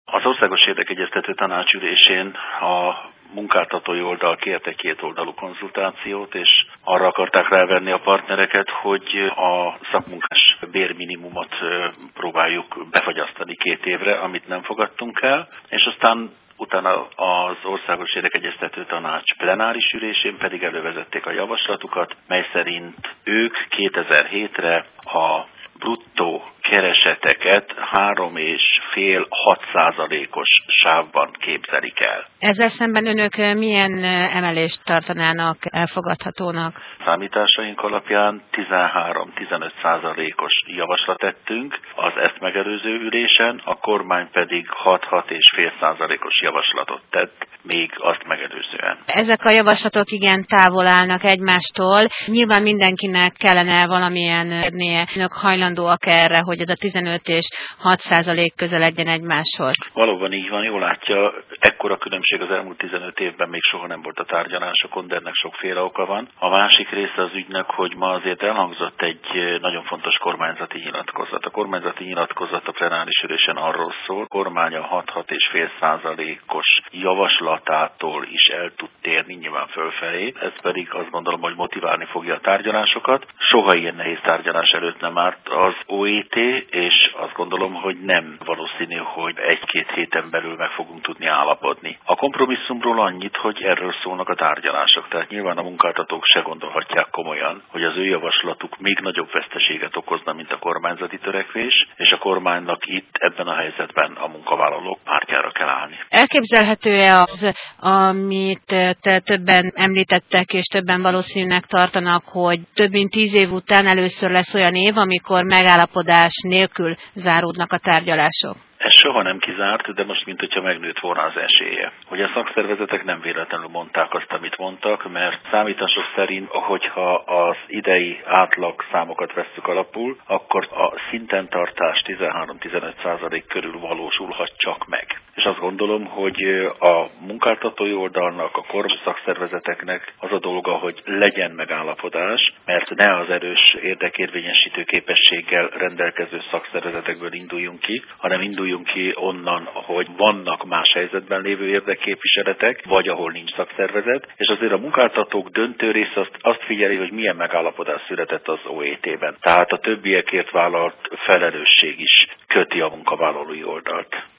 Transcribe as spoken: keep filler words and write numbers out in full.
Az Országos Érdekegyeztető Tanács ülésén a munkáltatói oldal kérte kétoldalú konzultációt, és arra akarták rávenni a partnereket, hogy a szakmunkás bérminimumot próbáljuk befagyasztani két évre, amit nem fogadtunk el, és aztán utána az Országos Érdekegyeztető Tanács plenáris ülésén pedig elővezették a javaslatukat, mely szerint ők kétezer-hétre a bruttó kereseteket három és fél hat százalékos sávban képzelik el. Ezzel szemben önök milyen emelést tartanának elfogadhatónak? Számításaink alapján tizenhárom-tizenöt százalékos javaslat tettünk az ezt megelőző ülésen, a kormány pedig hat-hat és fél százalékos javaslatot tett még azt megelőzően. Ezek a javaslatok igen távol állnak egymástól. Nyilván mindenkinek kellene valamilyen érnie. Önök hajlandóak erre, hogy ez a tizenöt és hat százalék közeledjen egymáshoz? Valóban így van, jól látja, ekkora különbség az elmúlt tizenöt évben még soha nem volt a tárgyalásokon, de ennek sokféle oka van. A másik része az ügynek, hogy ma azért elhangzott egy nagyon fontos kormányzati nyilatkozat. A kormányzati nyilatkozat a plenáris ülésen arról szól, a kormány a hat-hat és fél százalékos javaslatától is el tud térni nyilván fölfelé, ez pedig azt gondolom, hogy motiválni fogja a tárgyalásokat. Soha ilyen nehéz tárgyalás előtt nem árt az o e té, és azt gondolom, hogy nem valószínű, hogy egy-két héten belül meg fogunk tudni állapodni. A kompromisszumról annyit, hogy erről szólnak a tárgyalások, tehát nyilván a munkáltatók se gondolhatják komolyan, hogy az ő javaslatuk még nagyobb veszteséget okozna, mint a kormányzati törekvés, és a kormánynak itt ebben a helyzetben a munkavállalók pártjára kell állni. Elképzelhető-e az, amit te többen említettek, és többen valószínűnek tartanak, hogy több mint tíz év után először lesz olyan év, amikor megállapodás nélkül záródnak a tárgyalások? Ez soha nem kizárt, de most mint hogyha megnőtt volna az esélye. Hogy a szakszervezetek nem véletlenül mondták azt, amit mondtak, mert számítások szerint, hogyha az idei átlag számokat vesszük alapul, akkor a szinten tartás tizenhárom-tizenöt százalék körül valósulhat csak meg. És azt gondolom, hogy a munkáltatói oldalnak, a kormány szakszervezeteknek az a dolga, hogy legyen megállapodás, mert ne az erős érdekérvényesítő képességgel rendelkező szakszervezetekből induljunk ki, hanem induljunk ki onnan, hogy vannak más helyzetben lévő érdekképviseletek, vagy ahol nincs szakszervezet, és azért a munkáltatók döntő része azt, azt figyeli, hogy milyen megállapodás született az o e té-ben. Tehát a többiekért vállalt felelősség is köti a munkavállalói oldalt.